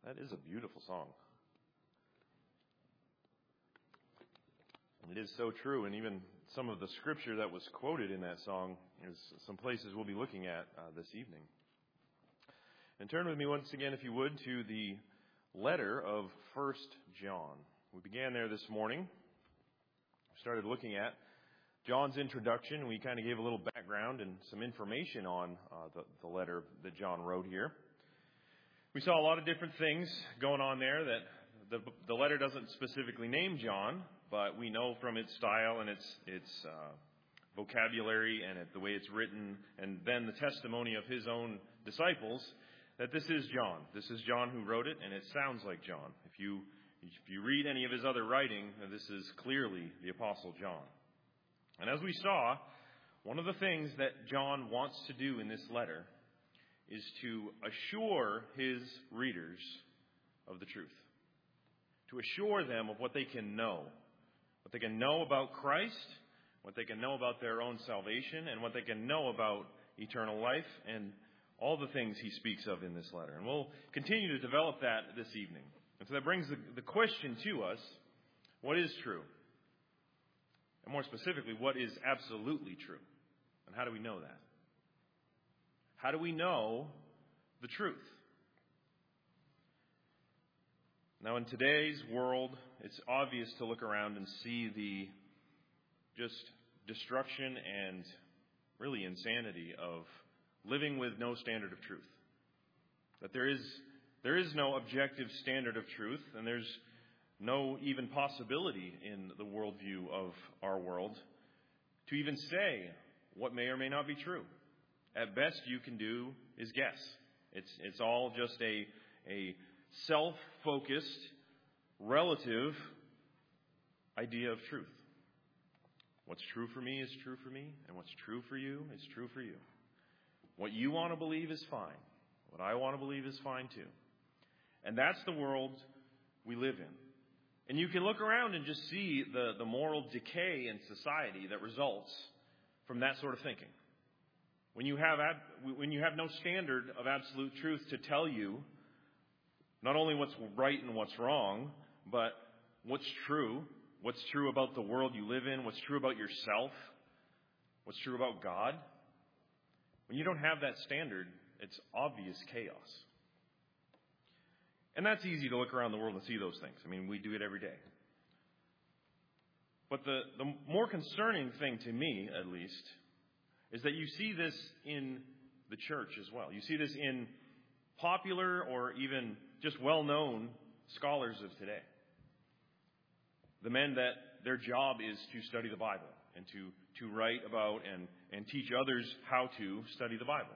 That is a beautiful song. It is so true, and even some of the scripture that was quoted in that song is some places we'll be looking at this evening. And turn with me once again, if you would, to the letter of 1 John. We began there this morning. We started looking at John's introduction, and we kind of gave a little background and some information on the letter that John wrote here. We saw a lot of different things going on there that the letter doesn't specifically name John, but we know from its style and its vocabulary and the way it's written, and then the testimony of his own disciples, that this is John. This is John who wrote it, and it sounds like John. If you read any of his other writing, this is clearly the Apostle John. And as we saw, one of the things that John wants to do in this letter is to assure his readers of the truth. To assure them of what they can know. What they can know about Christ, what they can know about their own salvation, and what they can know about eternal life, and all the things he speaks of in this letter. And we'll continue to develop that this evening. And so that brings the question to us, what is true? And more specifically, what is absolutely true? And how do we know that? How do we know the truth? Now, in today's world, it's obvious to look around and see the just destruction and really insanity of living with no standard of truth. That there is no objective standard of truth, and there's no even possibility in the worldview of our world to even say what may or may not be true. At best, you can do is guess. It's all just a self-focused, relative idea of truth. What's true for me is true for me, and what's true for you is true for you. What you want to believe is fine. What I want to believe is fine too. And that's the world we live in. And you can look around and just see the moral decay in society that results from that sort of thinking. When you have no standard of absolute truth to tell you not only what's right and what's wrong, but what's true about the world you live in, what's true about yourself, what's true about God. When you don't have that standard, it's obvious chaos. And that's easy to look around the world and see those things. I mean, we do it every day. But the more concerning thing to me, at least, is that you see this in the church as well. You see this in popular or even just well-known scholars of today. The men that their job is to study the Bible and to write about and teach others how to study the Bible.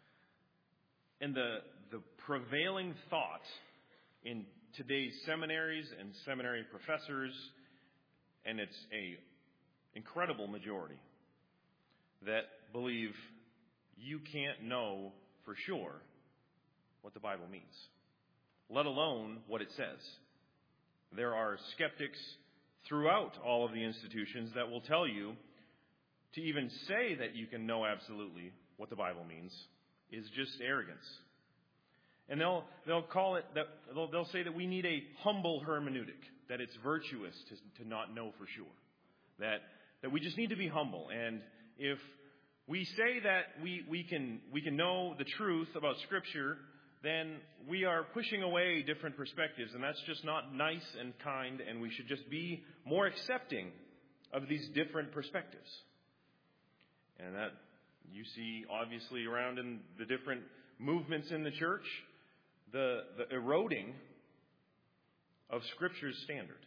And the prevailing thought in today's seminaries and seminary professors, and it's an incredible majority, that believe you can't know for sure what the Bible means, let alone what it says. There are skeptics throughout all of the institutions that will tell you to even say that you can know absolutely what the Bible means is just arrogance. And they'll call it that. They'll say that we need a humble hermeneutic, that it's virtuous to not know for sure, that we just need to be humble. And if we say that we can know the truth about Scripture, then we are pushing away different perspectives, and that's just not nice and kind, and we should just be more accepting of these different perspectives. And that you see obviously around in the different movements in the church, the eroding of Scripture's standard.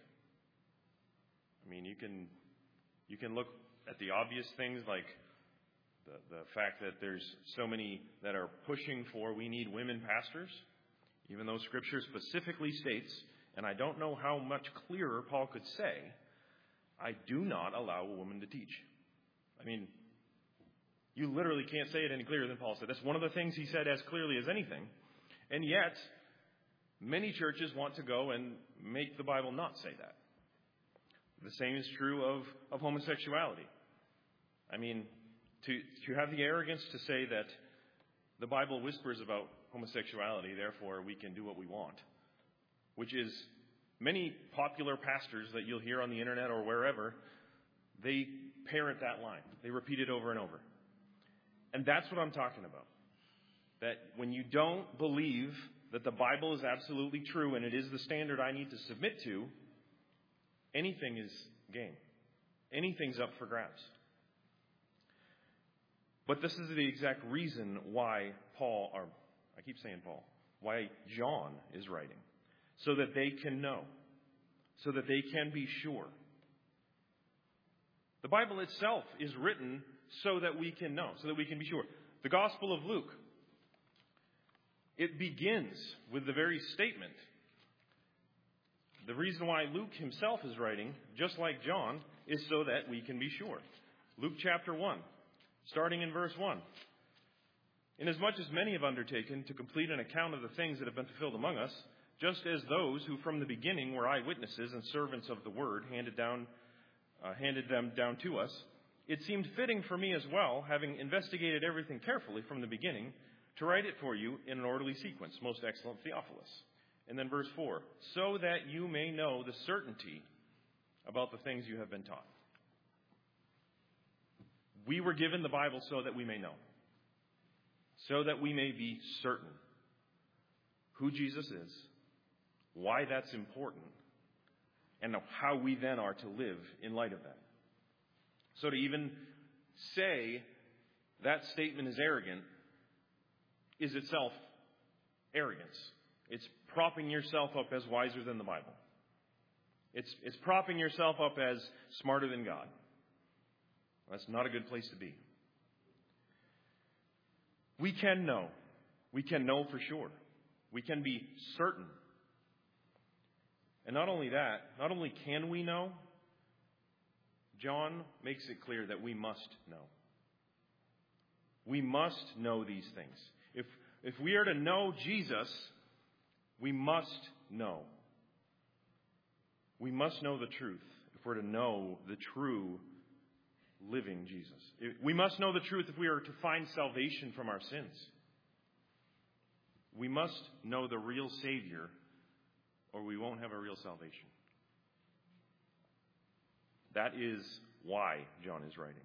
I mean, you can look at the obvious things like the fact that there's so many that are pushing for we need women pastors, even though Scripture specifically states, and I don't know how much clearer Paul could say, I do not allow a woman to teach. I mean, you literally can't say it any clearer than Paul said. That's one of the things he said as clearly as anything. And yet, many churches want to go and make the Bible not say that. The same is true of homosexuality. I mean, to have the arrogance to say that the Bible whispers about homosexuality, therefore we can do what we want. which is many popular pastors that you'll hear on the internet or wherever, they parrot that line. They repeat it over and over. And that's what I'm talking about. That when you don't believe that the Bible is absolutely true and it is the standard I need to submit to, anything is game. Anything's up for grabs. But this is the exact reason why why John is writing. So that they can know. So that they can be sure. The Bible itself is written so that we can know, so that we can be sure. The Gospel of Luke, it begins with the very statement. The reason why Luke himself is writing, just like John, is so that we can be sure. Luke chapter 1, starting in verse 1. Inasmuch as many have undertaken to complete an account of the things that have been fulfilled among us, just as those who from the beginning were eyewitnesses and servants of the word handed them down to us, it seemed fitting for me as well, having investigated everything carefully from the beginning, to write it for you in an orderly sequence, most excellent Theophilus. And then verse 4, so that you may know the certainty about the things you have been taught. We were given the Bible so that we may know. So that we may be certain who Jesus is, why that's important, and how we then are to live in light of that. So to even say that statement is arrogant is itself arrogance. It's propping yourself up as wiser than the Bible. It's propping yourself up as smarter than God. That's not a good place to be. We can know. We can know for sure. We can be certain. And not only that, not only can we know, John makes it clear that we must know. We must know these things. If we are to know Jesus, we must know. We must know the truth if we're to know the true living Jesus. We must know the truth if we are to find salvation from our sins. We must know the real Savior, or we won't have a real salvation. That is why John is writing.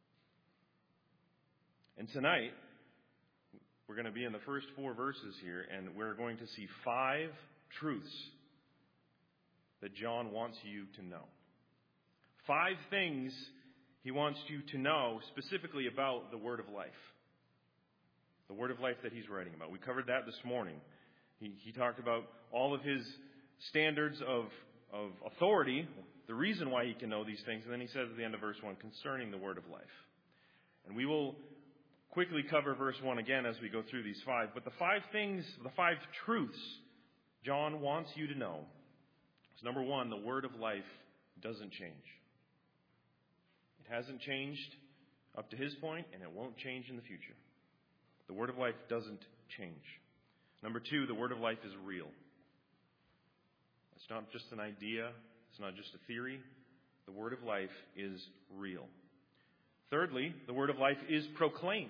And tonight, we're going to be in the first 4 verses here, and we're going to see 5 truths that John wants you to know. 5 things he wants you to know specifically about the Word of life. The Word of life that he's writing about. We covered that this morning. He talked about all of his standards of authority, the reason why he can know these things, and then he says at the end of verse 1, concerning the Word of life. And we will quickly cover verse 1 again as we go through these 5. But the 5 things, the 5 truths John wants you to know is, number 1, the Word of life doesn't change. It hasn't changed up to his point, and it won't change in the future. The Word of life doesn't change. Number 2, the Word of life is real. It's not just an idea. It's not just a theory. The Word of life is real. Thirdly, the Word of life is proclaimed.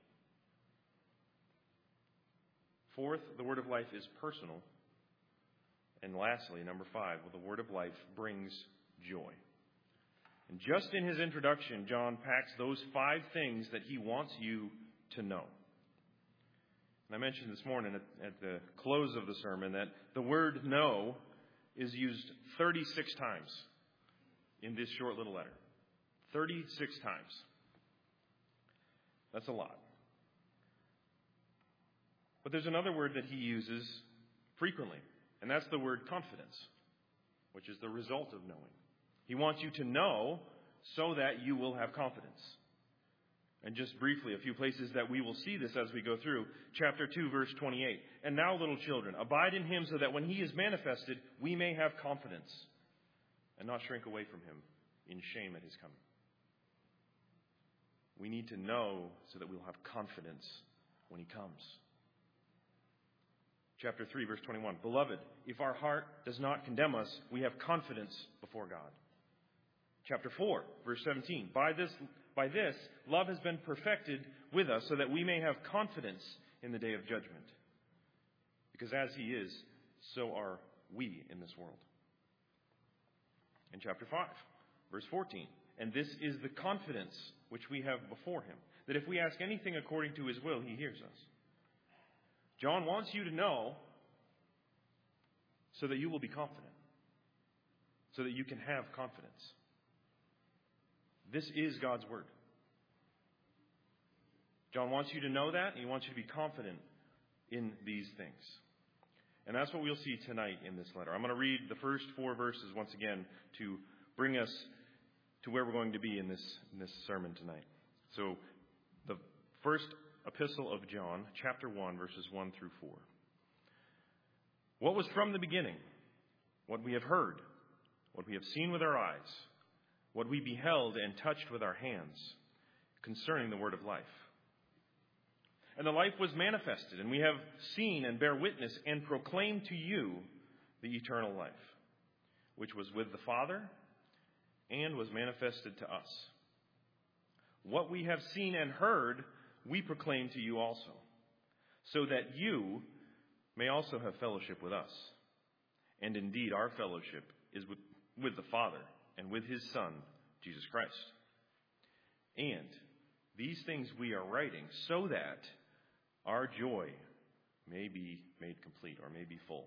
Fourth, the Word of life is personal. And lastly, number 5, the Word of life brings joy. And just in his introduction, John packs those 5 things that he wants you to know. And I mentioned this morning at the close of the sermon that the word know is used 36 times in this short little letter. 36 times. That's a lot. But there's another word that he uses frequently, and that's the word confidence, which is the result of knowing. He wants you to know so that you will have confidence. And just briefly, a few places that we will see this as we go through. Chapter 2, verse 28. And now, little children, abide in him so that when he is manifested, we may have confidence and not shrink away from him in shame at his coming. We need to know so that we'll have confidence when he comes. Chapter 3, verse 21. Beloved, if our heart does not condemn us, we have confidence before God. Chapter 4, verse 17. By this, love has been perfected with us so that we may have confidence in the day of judgment. Because as he is, so are we in this world. In chapter 5, verse 14, and this is the confidence which we have before him, that if we ask anything according to his will, he hears us. John wants you to know so that you will be confident, so that you can have confidence. This is God's word. John wants you to know that, and he wants you to be confident in these things. And that's what we'll see tonight in this letter. I'm going to read the first 4 verses once again to bring us to where we're going to be in this sermon tonight. So, the first epistle of John, chapter 1, verses 1 through 4. What was from the beginning, what we have heard, what we have seen with our eyes, what we beheld and touched with our hands, concerning the word of life. And the life was manifested, and we have seen and bear witness and proclaim to you the eternal life, which was with the Father and was manifested to us. What we have seen and heard, we proclaim to you also, so that you may also have fellowship with us. And indeed, our fellowship is with the Father and with his Son, Jesus Christ. And these things we are writing so that our joy may be made complete, or may be full.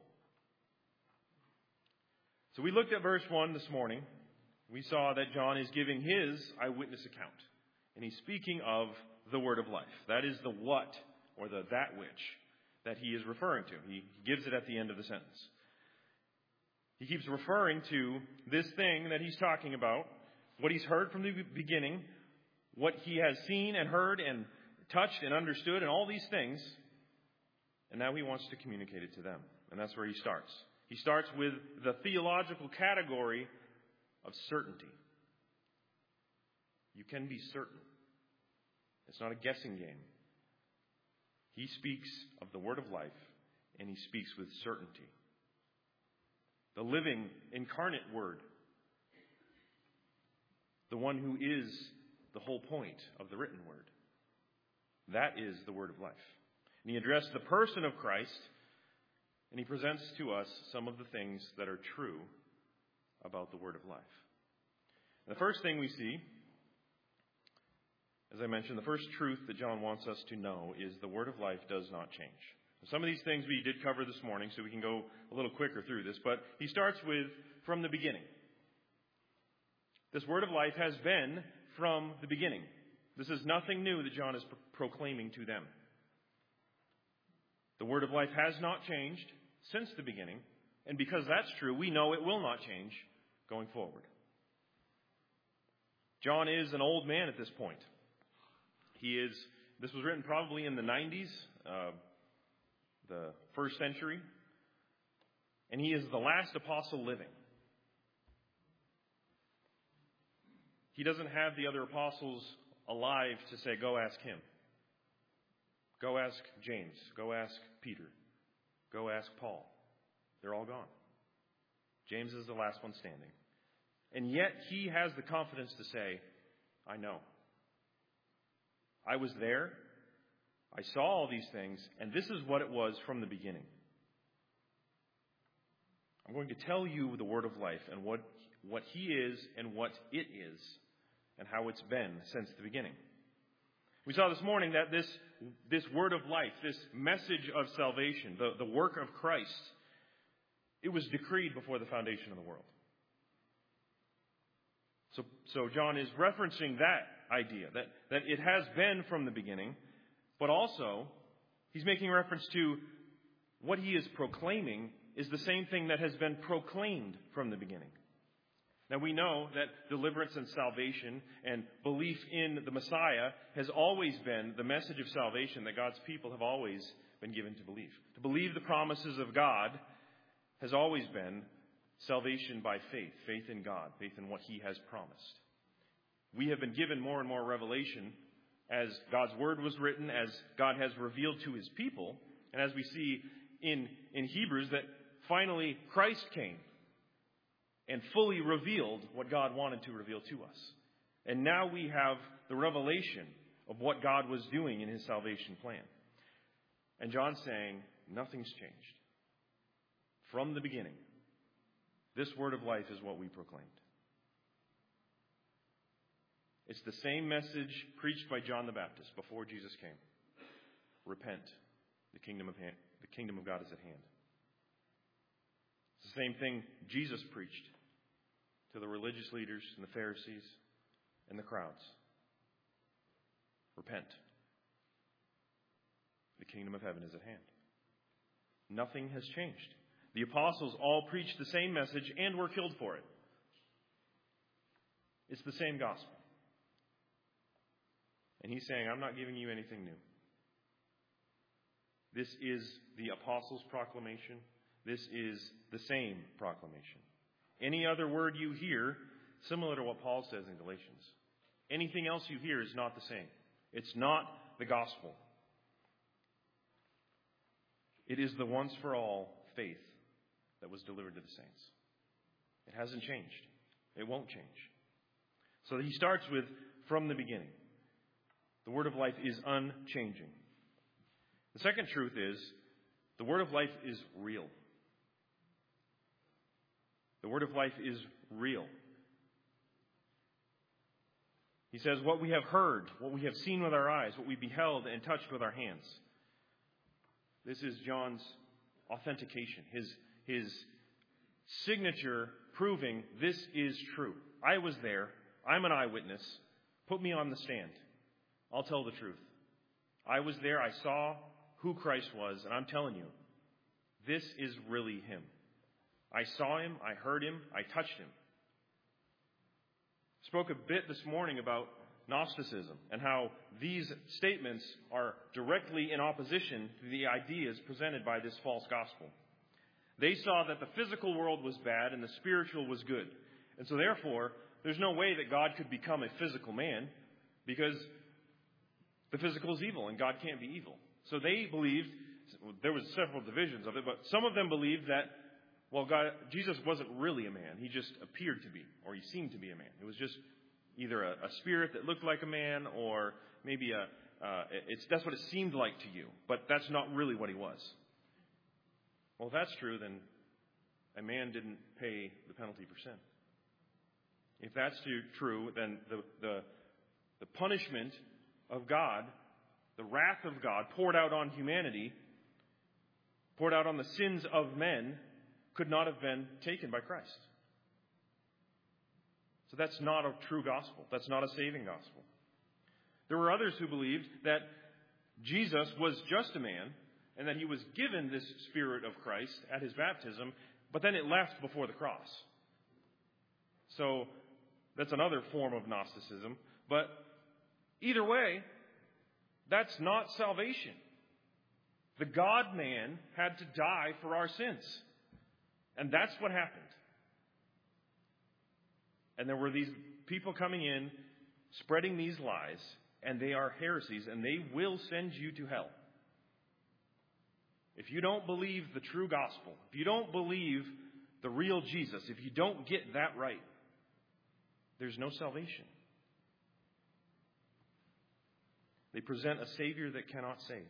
So we looked at verse 1 this morning. We saw that John is giving his eyewitness account. And he's speaking of the word of life. That is the what, or the that which, that he is referring to. He gives it at the end of the sentence. He keeps referring to this thing that he's talking about, what he's heard from the beginning, what he has seen and heard and touched and understood, and all these things. And now he wants to communicate it to them. And that's where he starts. He starts with the theological category of certainty. You can be certain. It's not a guessing game. He speaks of the word of life, and he speaks with certainty. The living, incarnate word. The one who is the whole point of the written word. That is the word of life. And he addressed the person of Christ, and he presents to us some of the things that are true about the word of life. And the first thing we see, as I mentioned, the first truth that John wants us to know is the word of life does not change. Some of these things we did cover this morning, so we can go a little quicker through this, but he starts with from the beginning. This word of life has been from the beginning. This is nothing new that John is proclaiming to them. The word of life has not changed since the beginning, and because that's true, we know it will not change going forward. John is an old man at this point. This was written probably in the 90s, the first century, and he is the last apostle living. He doesn't have the other apostles alive to say, go ask him. Go ask James. Go ask Peter. Go ask Paul. They're all gone. James is the last one standing. And yet he has the confidence to say, I know. I was there. I saw all these things, and this is what it was from the beginning. I'm going to tell you the word of life and what he is and what it is and how it's been since the beginning. We saw this morning that this word of life, this message of salvation, the work of Christ, it was decreed before the foundation of the world. So John is referencing that idea, that it has been from the beginning, but also he's making reference to what he is proclaiming is the same thing that has been proclaimed from the beginning. Now we know that deliverance and salvation and belief in the Messiah has always been the message of salvation that God's people have always been given to believe. To believe the promises of God has always been salvation by faith, faith in God, faith in what he has promised. We have been given more and more revelation as God's word was written, as God has revealed to his people, and as we see in Hebrews that finally Christ came and fully revealed what God wanted to reveal to us. And now we have the revelation of what God was doing in his salvation plan. And John's saying, nothing's changed. From the beginning, This word of life is what we proclaimed. It's the same message preached by John the Baptist before Jesus came. Repent. The kingdom of God is at hand. It's the same thing Jesus preached to the religious leaders and the Pharisees and the crowds. Repent. The kingdom of heaven is at hand. Nothing has changed. The apostles all preached the same message and were killed for it. It's the same gospel. And he's saying, I'm not giving you anything new. This is the apostles' proclamation. This is the same proclamation. Any other word you hear, similar to what Paul says in Galatians, anything else you hear is not the same. It's not the gospel. It is the once-for-all faith that was delivered to the saints. It hasn't changed. It won't change. So he starts with, from the beginning. The word of life is unchanging. The second truth is, the word of life is real. The word of life is real. He says, what we have heard, what we have seen with our eyes, what we beheld and touched with our hands. This is John's authentication, his signature proving this is true. I was there. I'm an eyewitness. Put me on the stand. I'll tell the truth. I was there. I saw who Christ was, and I'm telling you, this is really him. I saw him. I heard him. I touched him. Spoke a bit this morning about Gnosticism and how these statements are directly in opposition to the ideas presented by this false gospel. They saw that the physical world was bad and the spiritual was good. And so therefore, there's no way that God could become a physical man because the physical is evil and God can't be evil. So they believed, there was several divisions of it, but some of them believed that, well, Jesus wasn't really a man. He just appeared to be, or he seemed to be a man. It was just either a spirit that looked like a man, or maybe that's what it seemed like to you, but that's not really what he was. Well, if that's true, then a man didn't pay the penalty for sin. If that's true, then the punishment of God, the wrath of God poured out on humanity, poured out on the sins of men, could not have been taken by Christ. So that's not a true gospel. That's not a saving gospel. There were others who believed that Jesus was just a man and that he was given this Spirit of Christ at his baptism, but then it left before the cross. So that's another form of Gnosticism. But either way, that's not salvation. The God-man had to die for our sins. And that's what happened. And there were these people coming in, spreading these lies, and they are heresies, and they will send you to hell. If you don't believe the true gospel, if you don't believe the real Jesus, if you don't get that right, there's no salvation. They present a Savior that cannot save.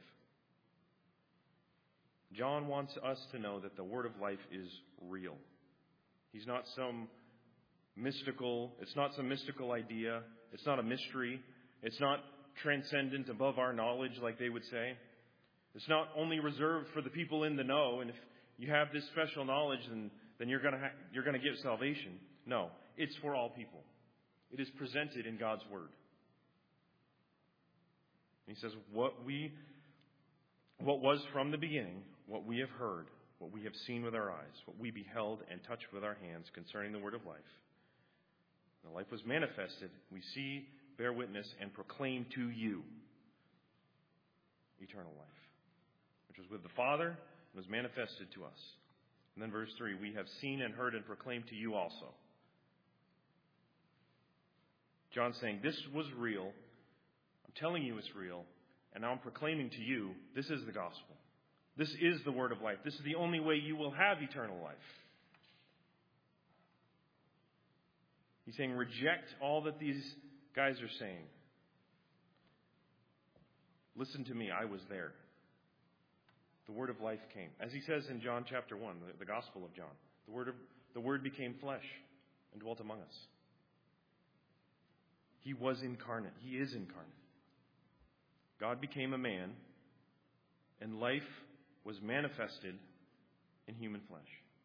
John wants us to know that the word of life is real. He's not some mystical, it's not some mystical idea. It's not a mystery. It's not transcendent above our knowledge, like they would say. It's not only reserved for the people in the know, and if you have this special knowledge, then you're going to get salvation. No, it's for all people. It is presented in God's Word. He says, what was from the beginning, what we have heard, what we have seen with our eyes, what we beheld and touched with our hands concerning the word of life. The life was manifested. We see, bear witness, and proclaim to you eternal life, which was with the Father and was manifested to us. And then verse 3, we have seen and heard and proclaimed to you also. John's saying, this was real. I'm telling you it's real. And now I'm proclaiming to you, this is the gospel. This is the word of life. This is the only way you will have eternal life. He's saying, reject all that these guys are saying. Listen to me, I was there. The word of life came. As he says in John chapter 1, the Gospel of John, the word the Word became flesh and dwelt among us. He was incarnate. He is incarnate. God became a man, and life was manifested in human flesh.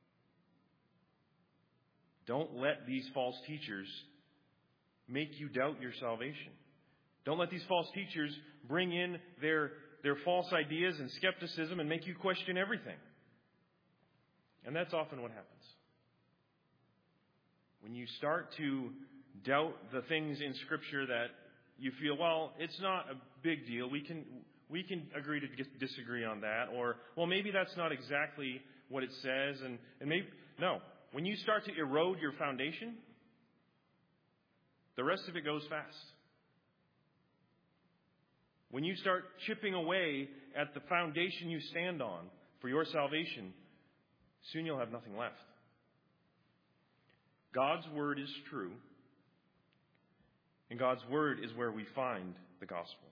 Don't let these false teachers make you doubt your salvation. Don't let these false teachers bring in their false ideas and skepticism and make you question everything. And that's often what happens. When you start to doubt the things in Scripture that you feel, well, it's not a big deal. We can agree to disagree on that. Or, well, maybe that's not exactly what it says. And maybe, no. When you start to erode your foundation, the rest of it goes fast. When you start chipping away at the foundation you stand on for your salvation, soon you'll have nothing left. God's Word is true, and God's Word is where we find the gospel.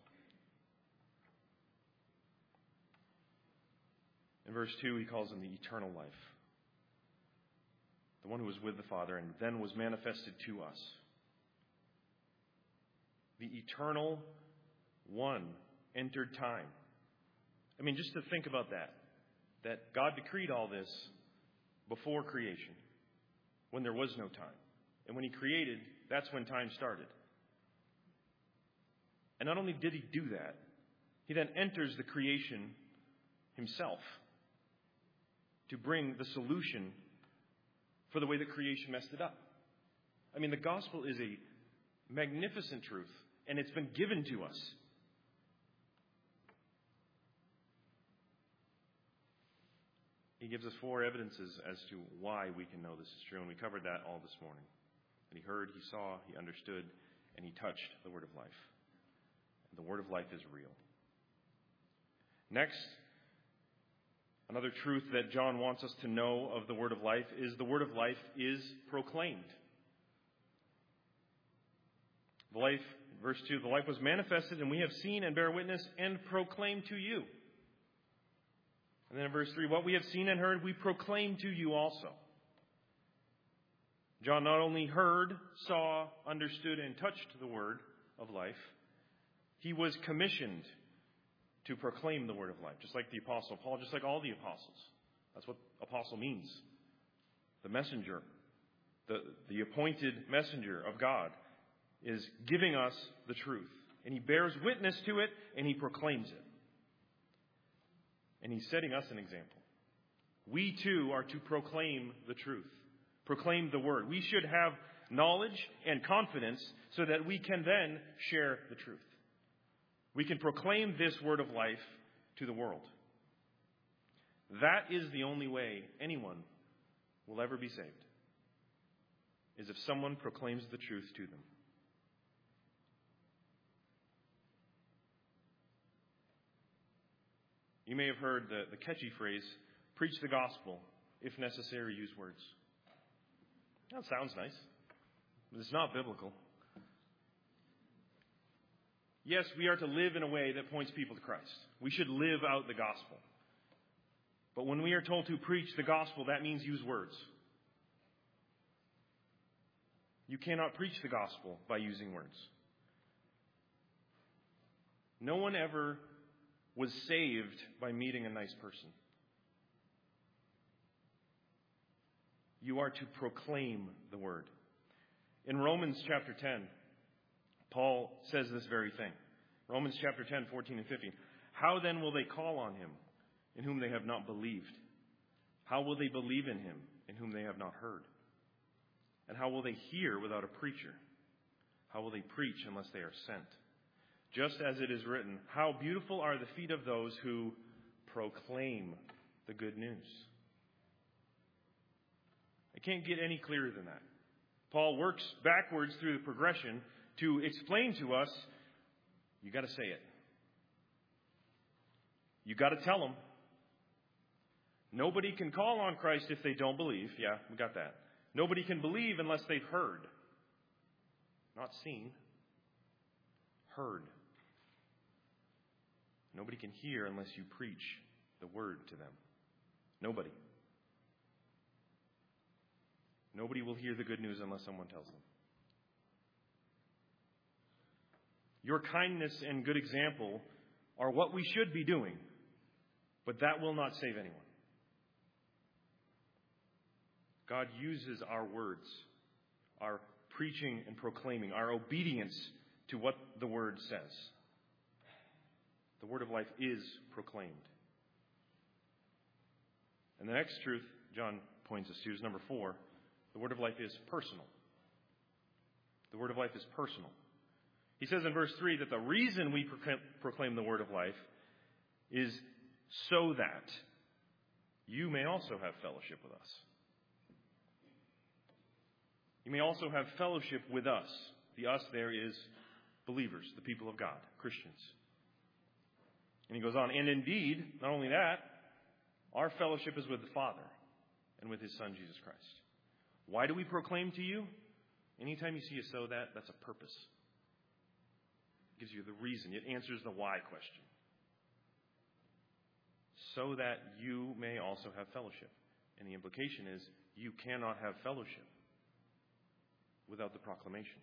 In verse 2, he calls him the eternal life. The one who was with the Father and then was manifested to us. The eternal one entered time. I mean, just to think about that. That God decreed all this before creation, when there was no time. And when He created, that's when time started. And not only did He do that, He then enters the creation Himself to bring the solution for the way that creation messed it up. I mean, the gospel is a magnificent truth, and it's been given to us. He gives us 4 evidences as to why we can know this is true, and we covered that all this morning. That He heard, He saw, He understood, and He touched the Word of life. And the Word of life is real. Next, another truth that John wants us to know of the Word of life is the Word of life is proclaimed. The life, verse 2, the life was manifested, and we have seen and bear witness and proclaim to you. And then in verse 3, what we have seen and heard, we proclaim to you also. John not only heard, saw, understood, and touched the Word of life, he was commissioned to proclaim the Word of life, just like the Apostle Paul, just like all the apostles. That's what apostle means. The messenger, the appointed messenger of God, is giving us the truth. And he bears witness to it, and he proclaims it. And he's setting us an example. We too are to proclaim the truth, proclaim the Word. We should have knowledge and confidence so that we can then share the truth. We can proclaim this Word of life to the world. That is the only way anyone will ever be saved, is if someone proclaims the truth to them. You may have heard the catchy phrase, preach the gospel, if necessary, use words. That sounds nice, but it's not biblical. Yes, we are to live in a way that points people to Christ. We should live out the gospel. But when we are told to preach the gospel, that means use words. You cannot preach the gospel by using words. No one ever was saved by meeting a nice person. You are to proclaim the word. In Romans chapter 10, Paul says this very thing. Romans chapter 10, 14 and 15. How then will they call on him in whom they have not believed? How will they believe in him in whom they have not heard? And how will they hear without a preacher? How will they preach unless they are sent? Just as it is written, how beautiful are the feet of those who proclaim the good news. I can't get any clearer than that. Paul works backwards through the progression to explain to us, you got to say it. You got to tell them. Nobody can call on Christ if they don't believe. Yeah, we got that. Nobody can believe unless they've heard. Not seen. Heard. Nobody can hear unless you preach the word to them. Nobody. Nobody will hear the good news unless someone tells them. Your kindness and good example are what we should be doing, but that will not save anyone. God uses our words, our preaching and proclaiming, our obedience to what the Word says. The Word of life is proclaimed. And the next truth John points us to is number 4. The Word of life is personal. The Word of life is personal. He says in verse 3 that the reason we proclaim the Word of life is so that you may also have fellowship with us. You may also have fellowship with us. The us there is believers, the people of God, Christians. And he goes on, and indeed, not only that, our fellowship is with the Father and with His Son, Jesus Christ. Why do we proclaim to you? Anytime you see a so that, that's a purpose. It gives you the reason. It answers the why question. So that you may also have fellowship. And the implication is you cannot have fellowship without the proclamation.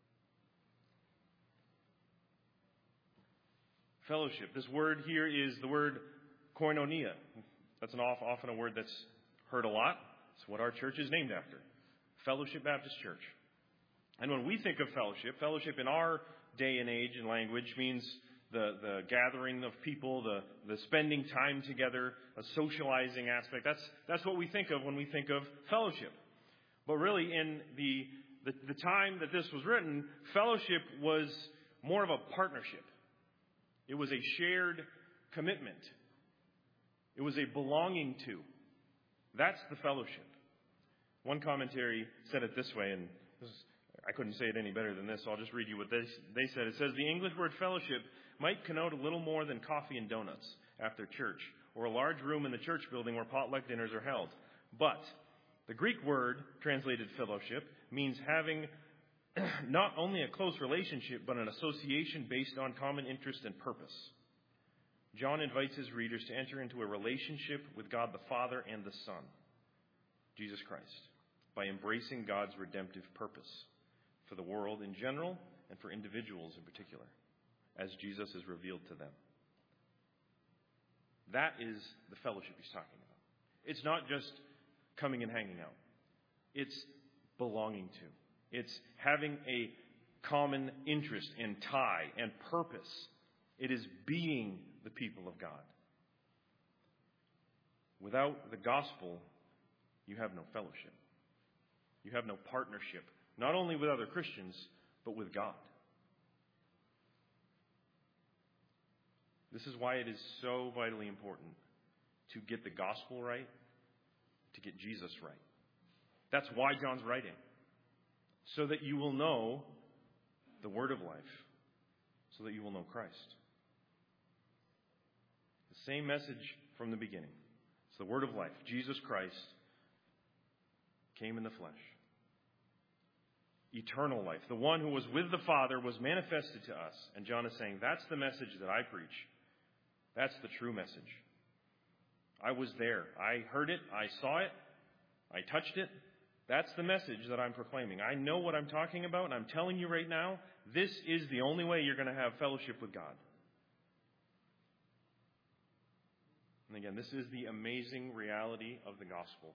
Fellowship. This word here is the word koinonia. That's often a word that's heard a lot. It's what our church is named after. Fellowship Baptist Church. And when we think of fellowship in our day and age and language means the gathering of people, the spending time together, a socializing aspect. That's what we think of when we think of fellowship. But really, in the time that this was written, fellowship was more of a partnership. It was a shared commitment. It was a belonging to. That's the fellowship. One commentary said it this way, and I couldn't say it any better than this, so I'll just read you what they said. It says, the English word fellowship might connote a little more than coffee and donuts after church, or a large room in the church building where potluck dinners are held. But the Greek word translated fellowship means having not only a close relationship, but an association based on common interest and purpose. John invites his readers to enter into a relationship with God the Father and the Son, Jesus Christ, by embracing God's redemptive purpose for the world in general and for individuals in particular, as Jesus is revealed to them. That is the fellowship he's talking about. It's not just coming and hanging out. It's belonging to. It's having a common interest and tie and purpose. It is being the people of God. Without the gospel, you have no fellowship. You have no partnership, not only with other Christians, but with God. This is why it is so vitally important to get the gospel right, to get Jesus right. That's why John's writing. So that you will know the word of life. So that you will know Christ. The same message from the beginning. It's the word of life. Jesus Christ came in the flesh. Eternal life. The one who was with the Father was manifested to us. And John is saying, that's the message that I preach. That's the true message. I was there. I heard it. I saw it. I touched it. That's the message that I'm proclaiming. I know what I'm talking about, and I'm telling you right now, this is the only way you're going to have fellowship with God. And again, this is the amazing reality of the gospel.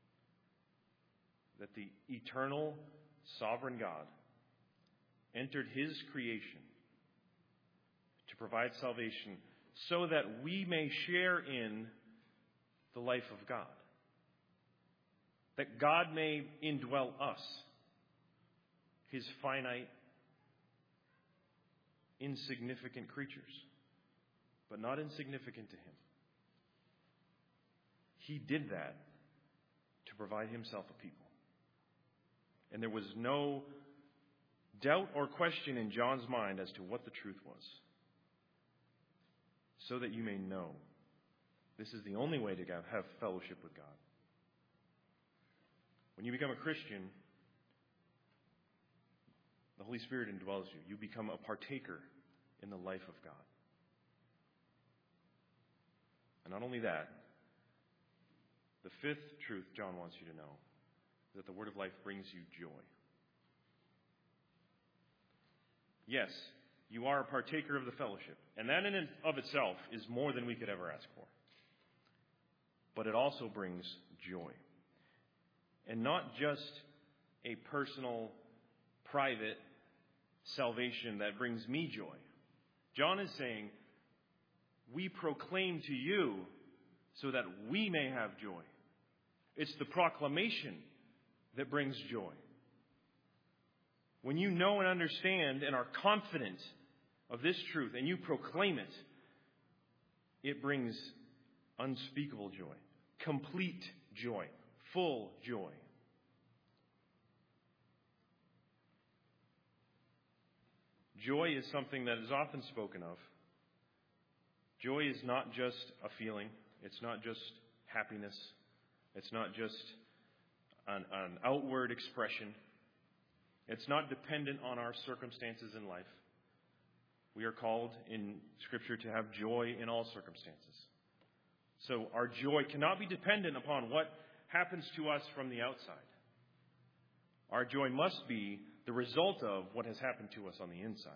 That the eternal, sovereign God entered His creation to provide salvation so that we may share in the life of God. That God may indwell us, His finite, insignificant creatures, but not insignificant to Him. He did that to provide Himself a people. And there was no doubt or question in John's mind as to what the truth was. So that you may know this is the only way to have fellowship with God. When you become a Christian, the Holy Spirit indwells you. You become a partaker in the life of God. And not only that, the fifth truth John wants you to know that the word of life brings you joy. Yes, you are a partaker of the fellowship, and that in and of itself is more than we could ever ask for. But it also brings joy. And not just a personal, private salvation that brings me joy. John is saying, we proclaim to you so that we may have joy. It's the proclamation that brings joy. When you know and understand and are confident of this truth and you proclaim it, it brings unspeakable joy, complete joy, full joy. Joy is something that is often spoken of. Joy is not just a feeling. It's not just happiness. It's not just an outward expression. It's not dependent on our circumstances in life. We are called in Scripture to have joy in all circumstances. So our joy cannot be dependent upon what happens to us from the outside. Our joy must be the result of what has happened to us on the inside.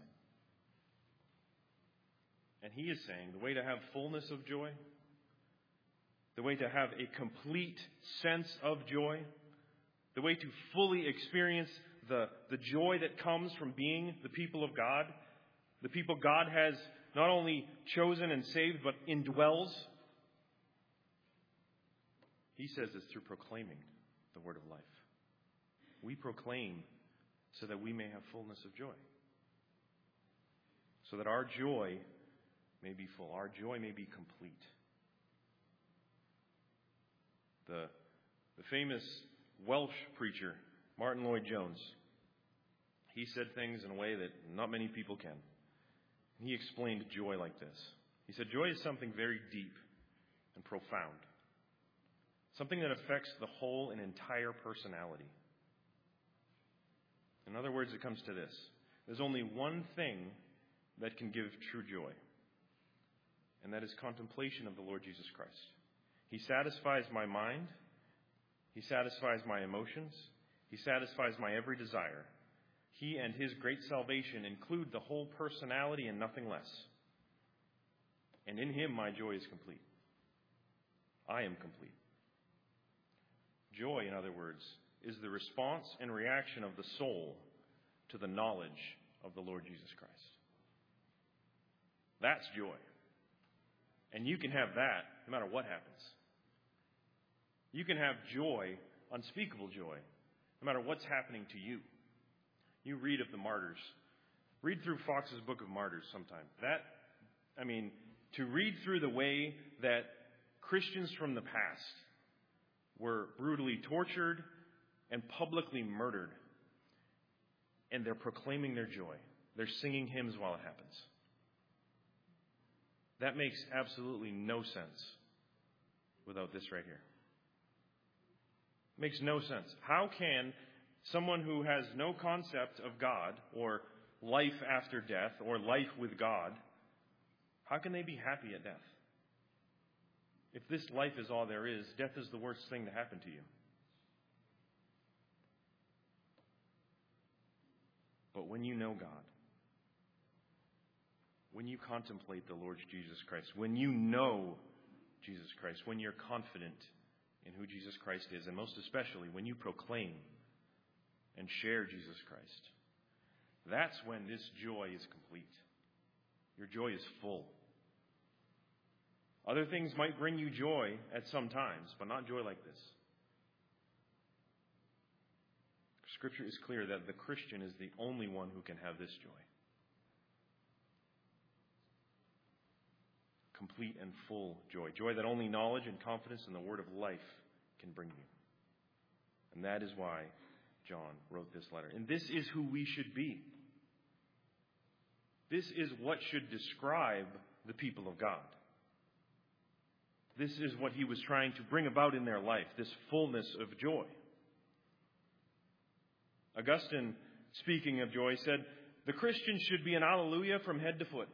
And he is saying the way to have fullness of joy, the way to have a complete sense of joy, the way to fully experience the joy that comes from being the people of God, the people God has not only chosen and saved, but indwells, he says it's through proclaiming the word of life. We proclaim so that we may have fullness of joy. So that our joy may be full. Our joy may be complete. The famous Welsh preacher, Martin Lloyd-Jones, he said things in a way that not many people can. He explained joy like this. He said, joy is something very deep and profound. Something that affects the whole and entire personality. In other words, it comes to this. There's only one thing that can give true joy, and that is contemplation of the Lord Jesus Christ. He satisfies my mind. He satisfies my emotions. He satisfies my every desire. He and his great salvation include the whole personality and nothing less. And in him my joy is complete. I am complete. Joy, in other words, is the response and reaction of the soul to the knowledge of the Lord Jesus Christ. That's joy. And you can have that no matter what happens. You can have joy, unspeakable joy, no matter what's happening to you. You read of the martyrs. Read through Fox's Book of Martyrs sometime. To read through the way that Christians from the past were brutally tortured and publicly murdered, and they're proclaiming their joy. They're singing hymns while it happens. That makes absolutely no sense without this right here. Makes no sense. How can someone who has no concept of God or life after death or life with God, how can they be happy at death? If this life is all there is, death is the worst thing to happen to you. But when you know God, when you contemplate the Lord Jesus Christ, when you know Jesus Christ, when you're confident in who Jesus Christ is, and most especially when you proclaim and share Jesus Christ, that's when this joy is complete. Your joy is full. Other things might bring you joy at some times, but not joy like this. Scripture is clear that the Christian is the only one who can have this joy. Complete and full joy. Joy that only knowledge and confidence in the word of life can bring you. And that is why John wrote this letter. And this is who we should be. This is what should describe the people of God. This is what he was trying to bring about in their life, this fullness of joy. Augustine, speaking of joy, said, the Christian should be an alleluia from head to foot.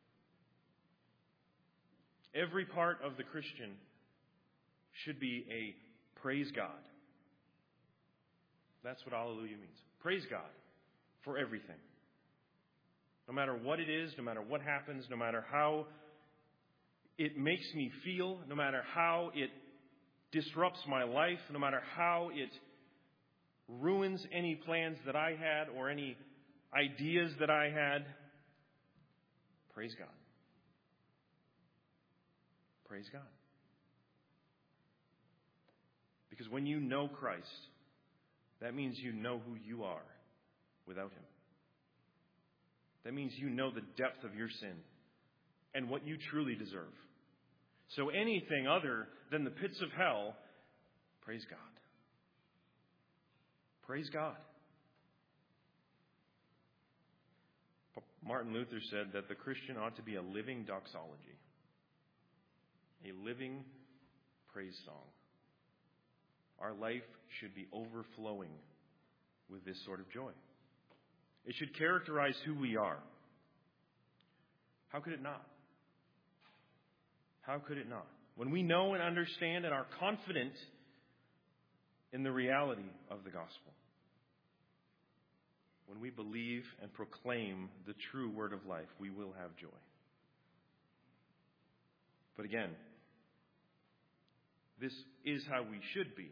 Every part of the Christian should be a praise God. That's what Alleluia means. Praise God for everything. No matter what it is, no matter what happens, no matter how it makes me feel, no matter how it disrupts my life, no matter how it ruins any plans that I had or any ideas that I had, praise God. Praise God. Because when you know Christ, that means you know who you are without Him. That means you know the depth of your sin and what you truly deserve. So anything other than the pits of hell, praise God. Praise God. Martin Luther said that the Christian ought to be a living doxology, a living praise song. Our life should be overflowing with this sort of joy. It should characterize who we are. How could it not? How could it not? When we know and understand and are confident in the reality of the gospel. When we believe and proclaim the true word of life, we will have joy. But again, this is how we should be.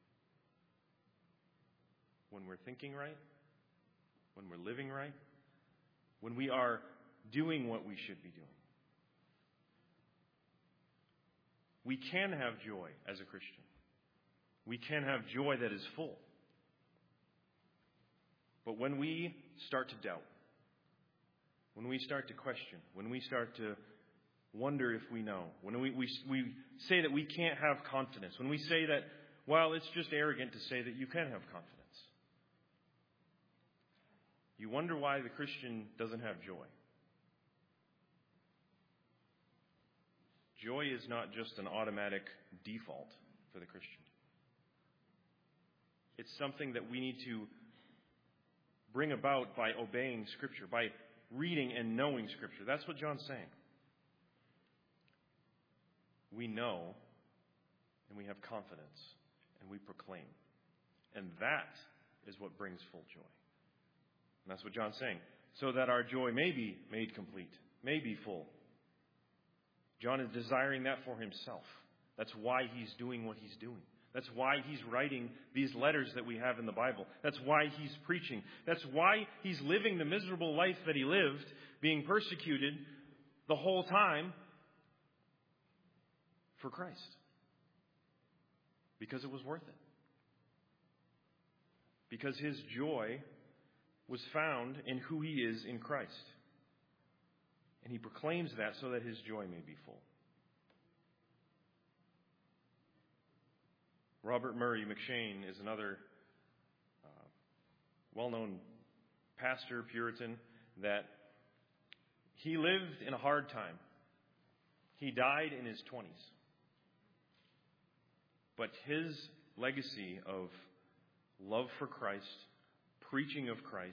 When we're thinking right, when we're living right, when we are doing what we should be doing. We can have joy as a Christian. We can have joy that is full. But when we start to doubt, when we start to question, when we start to wonder if we know, when we say that we can't have confidence, when we say that, well, it's just arrogant to say that you can have confidence. You wonder why the Christian doesn't have joy. Joy is not just an automatic default for the Christian. It's something that we need to bring about by obeying Scripture, by reading and knowing Scripture. That's what John's saying. We know, and we have confidence, and we proclaim. And that is what brings full joy. And that's what John's saying. So that our joy may be made complete, may be full. John is desiring that for himself. That's why he's doing what he's doing. That's why he's writing these letters that we have in the Bible. That's why he's preaching. That's why he's living the miserable life that he lived, being persecuted the whole time for Christ. Because it was worth it. Because his joy was found in who he is in Christ. And he proclaims that so that his joy may be full. Robert Murray McCheyne is another well-known pastor, Puritan, that he lived in a hard time. He died in his 20s. But his legacy of love for Christ, preaching of Christ,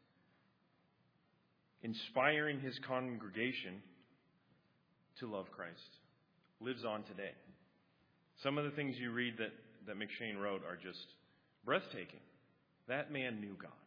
inspiring his congregation to love Christ, lives on today. Some of the things you read that McCheyne wrote are just breathtaking. That man knew God.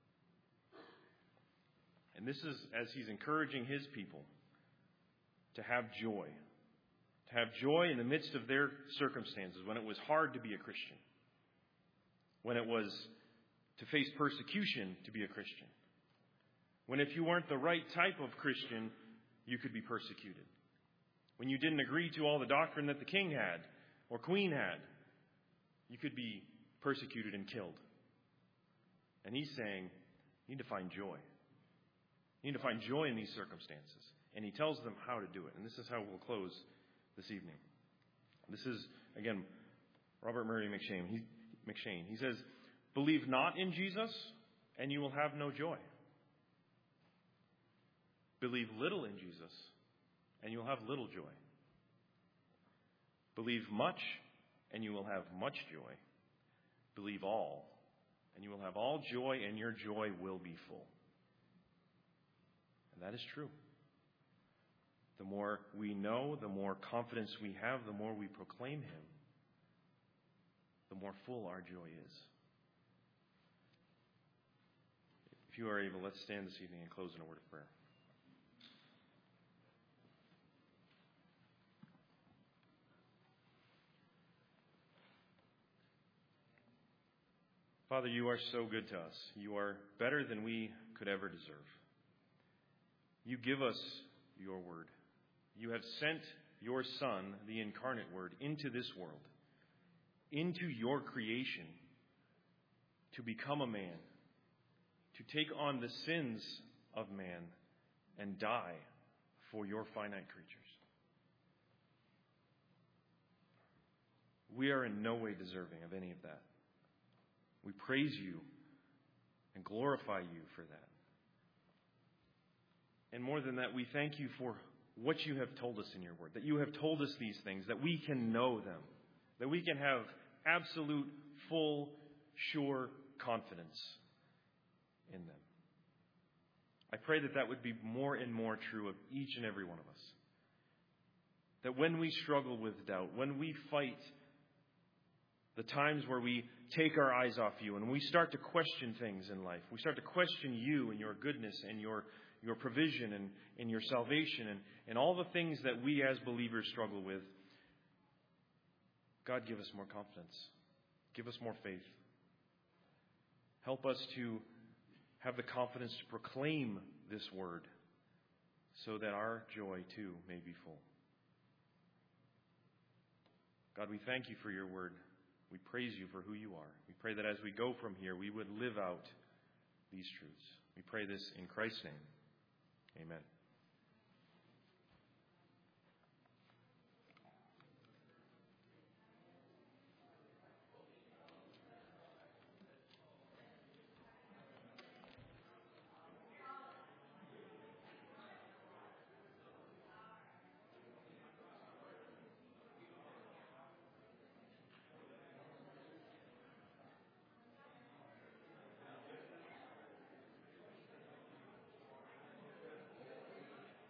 And this is as he's encouraging his people to have joy. To have joy in the midst of their circumstances, when it was hard to be a Christian. When it was to face persecution to be a Christian. When if you weren't the right type of Christian, you could be persecuted. When you didn't agree to all the doctrine that the king had or queen had, you could be persecuted and killed. And he's saying, you need to find joy. You need to find joy in these circumstances. And he tells them how to do it. And this is how we'll close this evening. This is, again, Robert Murray McCheyne. He says, believe not in Jesus, and you will have no joy. Believe little in Jesus, and you'll have little joy. Believe much, and you will have much joy. Believe all, and you will have all joy, and your joy will be full. And that is true. The more we know, the more confidence we have, the more we proclaim Him, the more full our joy is. you are able, let's stand this evening and close in a word of prayer. Father, you are so good to us. You are better than we could ever deserve. You give us your word. You have sent your Son, the incarnate Word, into this world, into your creation, to become a man, to take on the sins of man and die for your finite creatures. We are in no way deserving of any of that. We praise you and glorify you for that. And more than that, we thank you for what you have told us in your word, that you have told us these things, that we can know them, that we can have absolute, full, sure confidence in them. I pray that that would be more and more true of each and every one of us. That when we struggle with doubt, when we fight the times where we take our eyes off you and we start to question things in life, we start to question you and your goodness and your provision and your salvation and all the things that we as believers struggle with, God, give us more confidence. Give us more faith. Help us to have the confidence to proclaim this word so that our joy too may be full. God, we thank you for your word. We praise you for who you are. We pray that as we go from here, we would live out these truths. We pray this in Christ's name. Amen.